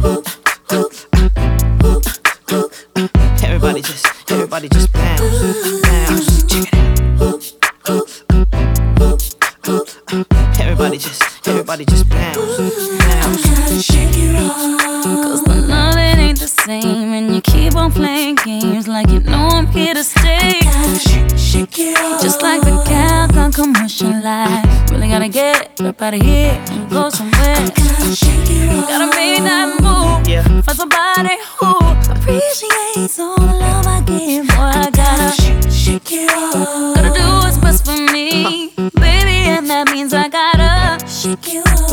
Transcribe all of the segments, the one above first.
Everybody just bounce, bounce. Check it out. Everybody just bounce, bounce. Gotta shake it off, 'cause the love it ain't the same, and you keep on playing games like you know I'm here to stay. Gotta shake it off, just like the cat on commercial life. Really gotta get up out of here and go somewhere. gotta shake it off, Gotta make that move, Yeah. find somebody who appreciates all the love I give. Boy, I gotta shake it off, gotta do what's best for me, baby, and that means I gotta shake it off.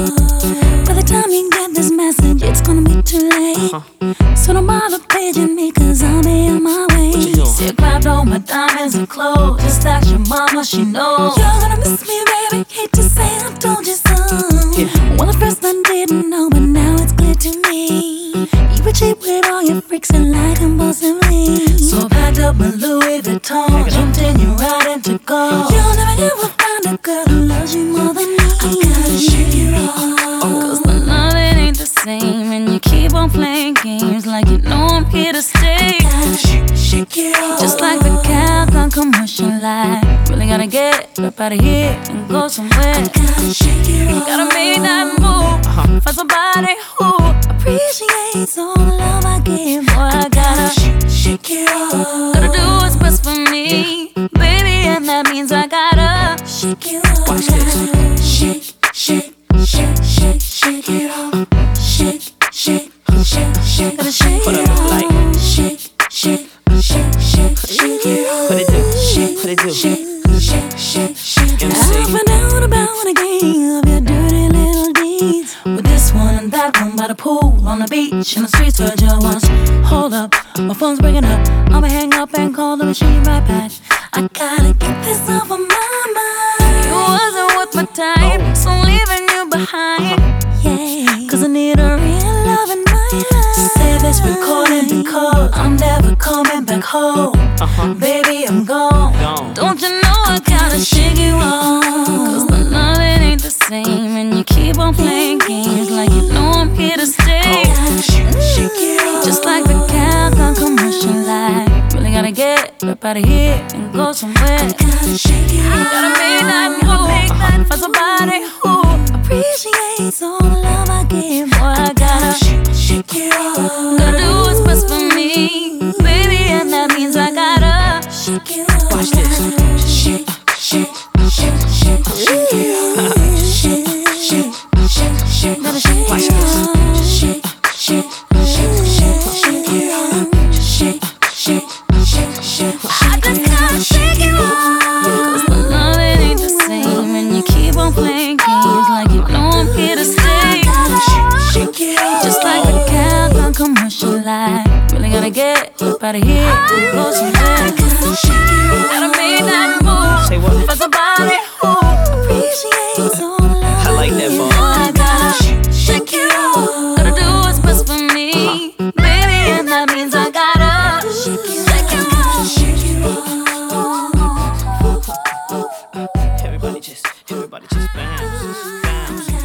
By the time you get this message, it's gonna be too late. So don't bother paging me, 'cause I'll be on my way. See, I grabbed all my diamonds and clothes, just ask your mama, she knows. You're gonna miss me, baby, hate to say I told you so. Well, at first I didn't know, but now it's clear to me. You were cheap with all your freaks and like compulsively. So I packed up my Louis Vuitton, jumped in your ride into gold. You'll never ever find a girl who loves you more than me. I gotta shake it off, 'Cause the love it ain't the same, and you keep on playing games like you know I'm here to stay. gotta shake it off, Just like the cat on commercial life. Really gotta get up out of here and go somewhere. gotta shake it off, Gotta make that move, find somebody who appreciates all the love I give. Boy, I gotta shake it off, gotta do what's best for me, baby, and that means I gotta shake it off. Watch this. Shake, shake, shake, shake, shake it off. Shake, shake, shake, shake, gotta shake Hold it up, off. like, shake, shake, shake, shake, shake it off. what it do? What it do? Shake, shake, shake, shake it off. I've been down about again of your dirty little deeds. With this one and that one by the pool, on the beach, in the streets where you was. Hold up, my phone's breaking up. I'ma hang up and call the machine right back. I gotta get this off of my mind. You wasn't worth my time, so I'm leaving you behind. Yeah, 'cause I need a real love in my life. Say this recording because I'm never coming back home. Baby, I'm gone. Don't you know I gotta shake you off? 'Cause the love it ain't the same, and you keep on playing games like you know I'm here to stay. Shake it off, Just like the cat on commercial life. Really gotta get up out of here and go somewhere. gotta shake it off, Gotta make that move, find somebody who appreciates all the love I give. Boy, I gotta shake it off, gotta do what's best for me, baby, and that means I gotta shake it off. Watch this. Shake, shake, shake, shake, shake it off. Shake, shake, shake, shake, gotta shake Watch it this. off. shake, shake, shake, shake, shake it off. Shake, shake, shake, shake, I shake just it gotta off. shake it off. 'Cause the love it ain't the same, and you keep on playing games like you know I'm here to stay. Shake it off, Just like the cat on commercial life. Really gotta get up out of here and go somewhere. Gotta make that move, Say what? find somebody who appreciates all the love I like that, give. boy. I gotta shake it off. Gotta do what's best for me, baby, and that means I gotta shake it off. shake it off. Everybody just bounce, bounce.